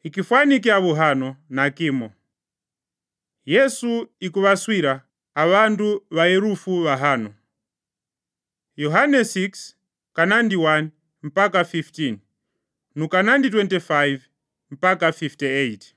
ikifanikia buhano na kimo. Yesu ikubaswira abandu baerufu bahano. Yohane 6 kanandi 1 mpaka 15 nukanandi 25 mpaka 58.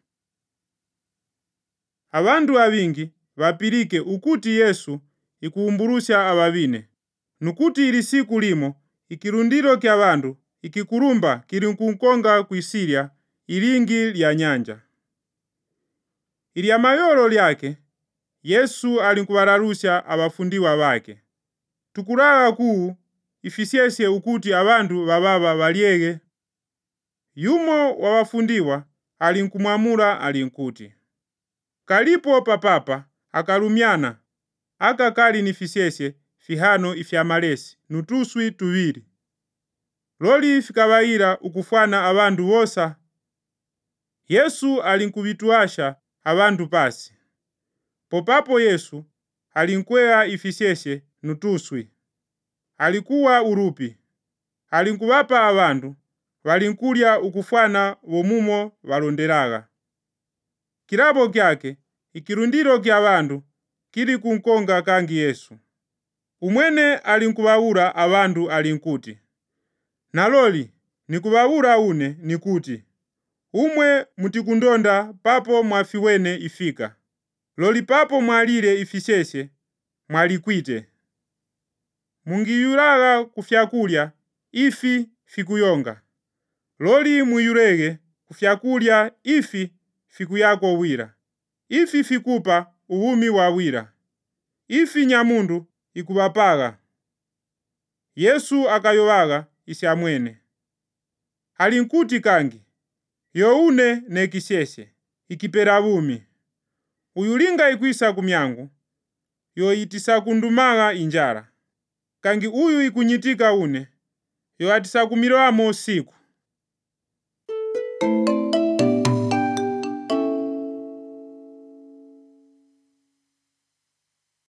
Abandu abingi bapilike ukuti Yesu ikuumburusha ababine, nukuti ili siku limo ikilundilo kya bandu ikikulumba kili nkunkonga kwisirya ilingi lya nyanja. Ilya mayolo lyake Yesu alinkubalalusha abafundiwa bake. Tukulaga kuu ifisyesye ukuti abandu bababa balyege. Yumo wa bafundiwa alinkumwamula alinkuti, kalipo papapa akalumyana aka kali nifisyesye fihano ifya malesi nutuswi tuwili. Loli fikabayila ukufwana abandu wosa. Yesu alinkubituasha abandu pasi. Popapo Yesu alinkwea ifisyesye nutuswi. Alikuwa urupi. Alinkubapa abandu balinkulya ukufwana womumo balondelaga. Kilabo kyake ikilundilo kya bandu kili kunkonga kangi Yesu. Umwene alinkubawula abandu alinkuti, naloli nikubawula une nikuti, umwe mutikundonda papo mwafiwene ifika. Loli papo mwalile ifisyesye mwalikwite. Mungiyulaga kufyakulya ifi fikuyonga. Loli muyulege kufyakulya ifi fikuyako wira. Ifi fikupa ubumi wa wira. Ifi nyamundu ikubapaga. Yesu akayowaga isyamwene. Alinkuti kangi, youne nekisyesye ikipera bumi. Uyulinga ikwisa kumyangu, yo itisa kundumaga injala. Kangi uyu ikunyitika une, yo atisa kumiloamo siku.